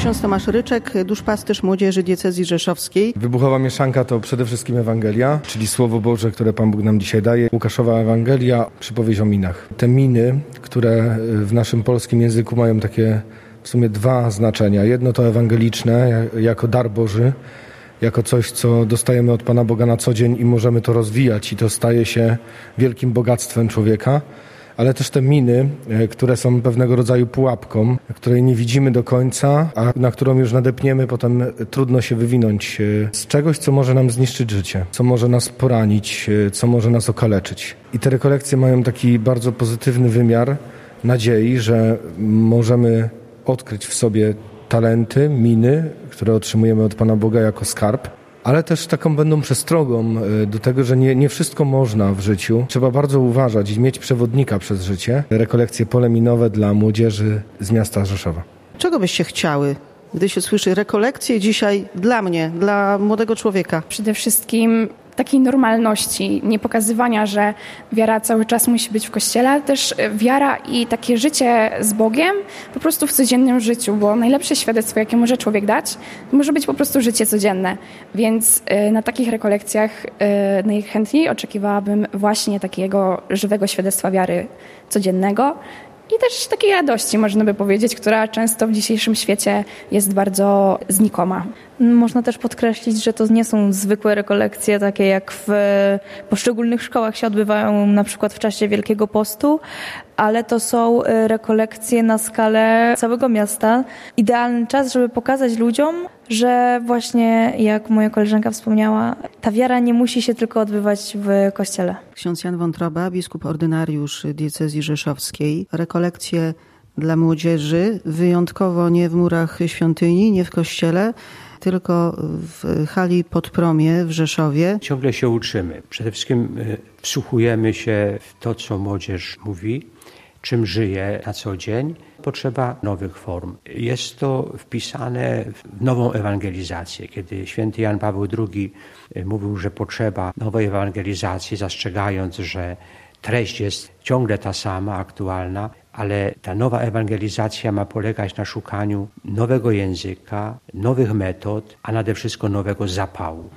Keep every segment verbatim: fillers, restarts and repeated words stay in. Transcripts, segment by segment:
Ksiądz Tomasz Ryczek, duszpasterz młodzieży diecezji rzeszowskiej. Wybuchowa mieszanka to przede wszystkim Ewangelia, czyli Słowo Boże, które Pan Bóg nam dzisiaj daje. Łukaszowa Ewangelia, przypowieść o minach. Te miny, które w naszym polskim języku mają takie w sumie dwa znaczenia. Jedno to ewangeliczne, jako dar Boży, jako coś, co dostajemy od Pana Boga na co dzień i możemy to rozwijać i to staje się wielkim bogactwem człowieka. Ale też te miny, które są pewnego rodzaju pułapką, której nie widzimy do końca, a na którą już nadepniemy, potem trudno się wywinąć z czegoś, co może nam zniszczyć życie, co może nas poranić, co może nas okaleczyć. I te rekolekcje mają taki bardzo pozytywny wymiar nadziei, że możemy odkryć w sobie talenty, miny, które otrzymujemy od Pana Boga jako skarb, ale też taką będą przestrogą do tego, że nie, nie wszystko można w życiu. Trzeba bardzo uważać i mieć przewodnika przez życie. Rekolekcje poleminowe dla młodzieży z miasta Rzeszowa. Czego byście chciały, gdy się słyszy rekolekcje dzisiaj dla mnie, dla młodego człowieka? Przede wszystkim takiej normalności, nie pokazywania, że wiara cały czas musi być w kościele, ale też wiara i takie życie z Bogiem po prostu w codziennym życiu, bo najlepsze świadectwo, jakie może człowiek dać, może być po prostu życie codzienne. Więc na takich rekolekcjach najchętniej oczekiwałabym właśnie takiego żywego świadectwa wiary codziennego i też takiej radości, można by powiedzieć, która często w dzisiejszym świecie jest bardzo znikoma. Można też podkreślić, że to nie są zwykłe rekolekcje, takie jak w poszczególnych szkołach się odbywają na przykład w czasie Wielkiego Postu, ale to są rekolekcje na skalę całego miasta. Idealny czas, żeby pokazać ludziom, że właśnie, jak moja koleżanka wspomniała, ta wiara nie musi się tylko odbywać w kościele. Ksiądz Jan Wątroba, biskup ordynariusz diecezji rzeszowskiej. Rekolekcje dla młodzieży, wyjątkowo nie w murach świątyni, nie w kościele, tylko w hali Podpromie w Rzeszowie. Ciągle się uczymy. Przede wszystkim wsłuchujemy się w to, co młodzież mówi, czym żyje na co dzień. Potrzeba nowych form. Jest to wpisane w nową ewangelizację. Kiedy święty Jan Paweł drugi mówił, że potrzeba nowej ewangelizacji, zastrzegając, że treść jest ciągle ta sama, aktualna, ale ta nowa ewangelizacja ma polegać na szukaniu nowego języka, nowych metod, a nade wszystko nowego zapału.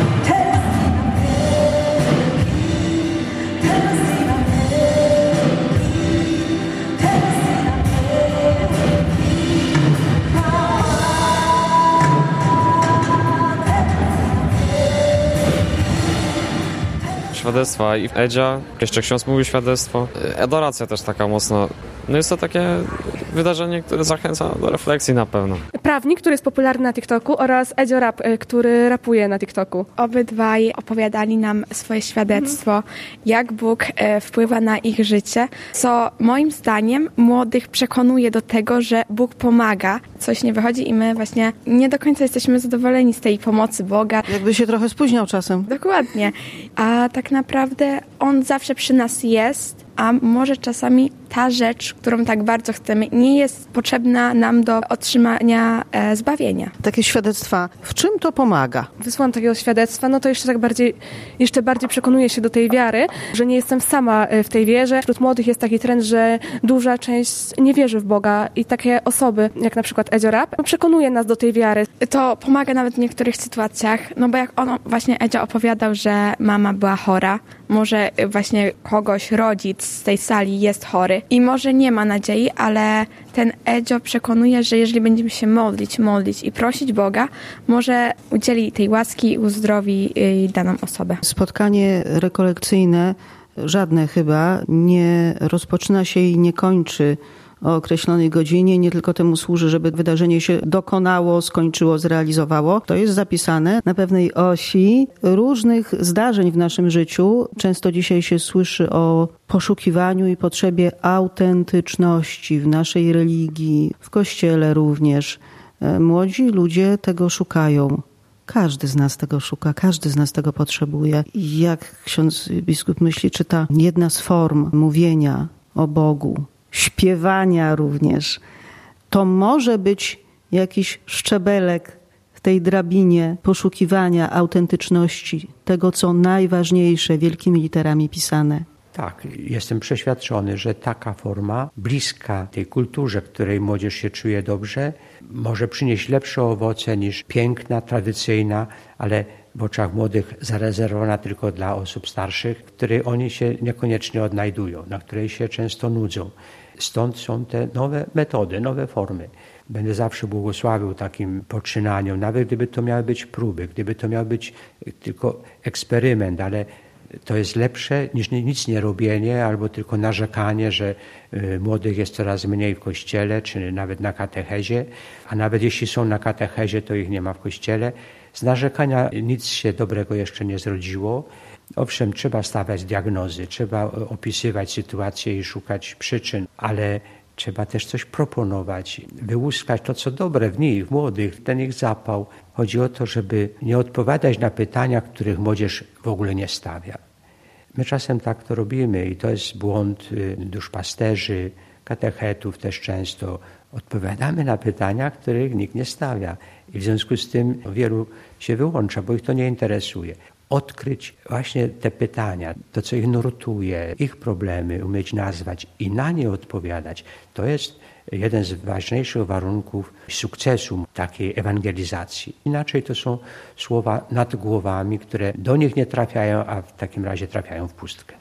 Świadectwa i Edzia, jeszcze ksiądz mówił świadectwo, adoracja też taka mocno. No jest to takie wydarzenie, które zachęca do refleksji na pewno. Prawnik, który jest popularny na TikToku oraz Edzio Rap, który rapuje na TikToku. Obydwaj opowiadali nam swoje świadectwo, mhm. jak Bóg wpływa na ich życie, co moim zdaniem młodych przekonuje do tego, że Bóg pomaga. Coś nie wychodzi i my właśnie nie do końca jesteśmy zadowoleni z tej pomocy Boga. Jakby się trochę spóźniał czasem. Dokładnie. A tak naprawdę On zawsze przy nas jest, a może czasami ta rzecz, którą tak bardzo chcemy, nie jest potrzebna nam do otrzymania e, zbawienia. Takie świadectwa, w czym to pomaga? Wysłałam takiego świadectwa, no to jeszcze tak bardziej, jeszcze bardziej przekonuję się do tej wiary, że nie jestem sama w tej wierze. Wśród młodych jest taki trend, że duża część nie wierzy w Boga i takie osoby, jak na przykład Edzio Rap, przekonuje nas do tej wiary. To pomaga nawet w niektórych sytuacjach, no bo jak on właśnie Edzio opowiadał, że mama była chora, może właśnie kogoś, rodzic z tej sali jest chory i może nie ma nadziei, ale ten Edzio przekonuje, że jeżeli będziemy się modlić, modlić i prosić Boga, może udzieli tej łaski i uzdrowi daną osobę. Spotkanie rekolekcyjne, żadne chyba, nie rozpoczyna się i nie kończy o określonej godzinie, nie tylko temu służy, żeby wydarzenie się dokonało, skończyło, zrealizowało. To jest zapisane na pewnej osi różnych zdarzeń w naszym życiu. Często dzisiaj się słyszy o poszukiwaniu i potrzebie autentyczności w naszej religii, w Kościele również. Młodzi ludzie tego szukają. Każdy z nas tego szuka, każdy z nas tego potrzebuje. I jak ksiądz biskup myśli, czy ta jedna z form mówienia o Bogu, śpiewania również, to może być jakiś szczebelek w tej drabinie poszukiwania autentyczności, tego co najważniejsze, wielkimi literami pisane. Tak, jestem przeświadczony, że taka forma, bliska tej kulturze, w której młodzież się czuje dobrze, może przynieść lepsze owoce niż piękna, tradycyjna, ale w oczach młodych zarezerwowana tylko dla osób starszych, w której oni się niekoniecznie odnajdują, na której się często nudzą. Stąd są te nowe metody, nowe formy. Będę zawsze błogosławił takim poczynaniom, nawet gdyby to miały być próby, gdyby to miał być tylko eksperyment, ale to jest lepsze niż nic nie robienie albo tylko narzekanie, że młodych jest coraz mniej w kościele, czy nawet na katechezie, a nawet jeśli są na katechezie, to ich nie ma w kościele. Z narzekania nic się dobrego jeszcze nie zrodziło. Owszem, trzeba stawiać diagnozy, trzeba opisywać sytuację i szukać przyczyn, ale trzeba też coś proponować, wyłuskać to, co dobre w nich, w młodych, ten ich zapał. Chodzi o to, żeby nie odpowiadać na pytania, których młodzież w ogóle nie stawia. My czasem tak to robimy i to jest błąd duszpasterzy, katechetów też często. Odpowiadamy na pytania, których nikt nie stawia i w związku z tym wielu się wyłącza, bo ich to nie interesuje. Odkryć właśnie te pytania, to co ich nurtuje, ich problemy, umieć nazwać i na nie odpowiadać, to jest jeden z ważniejszych warunków sukcesu takiej ewangelizacji. Inaczej to są słowa nad głowami, które do nich nie trafiają, a w takim razie trafiają w pustkę.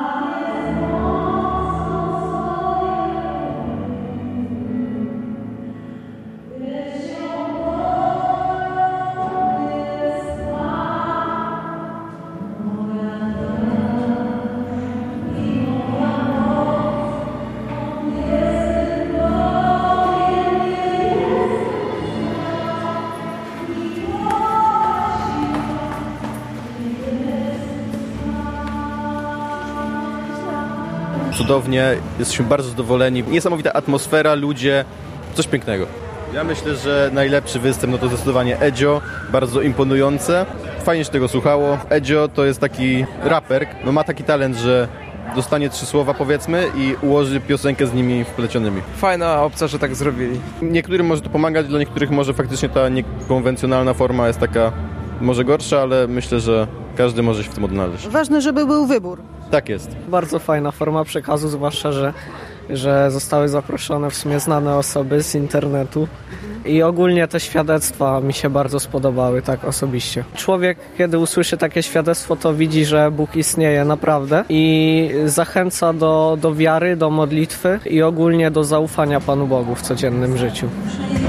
Cudownie, jesteśmy bardzo zadowoleni. Niesamowita atmosfera, ludzie, coś pięknego. Ja myślę, że najlepszy występ no to zdecydowanie Edzio, bardzo imponujące. Fajnie się tego słuchało. Edzio to jest taki raper, no ma taki talent, że dostanie trzy słowa powiedzmy i ułoży piosenkę z nimi wplecionymi. Fajna opcja, że tak zrobili. Niektórym może to pomagać, dla niektórych może faktycznie ta niekonwencjonalna forma jest taka może gorsza, ale myślę, że każdy może się w tym odnaleźć. Ważne, żeby był wybór. Tak jest. Bardzo fajna forma przekazu, zwłaszcza, że, że zostały zaproszone w sumie znane osoby z internetu i ogólnie te świadectwa mi się bardzo spodobały, tak osobiście. Człowiek, kiedy usłyszy takie świadectwo, to widzi, że Bóg istnieje naprawdę i zachęca do, do wiary, do modlitwy i ogólnie do zaufania Panu Bogu w codziennym życiu.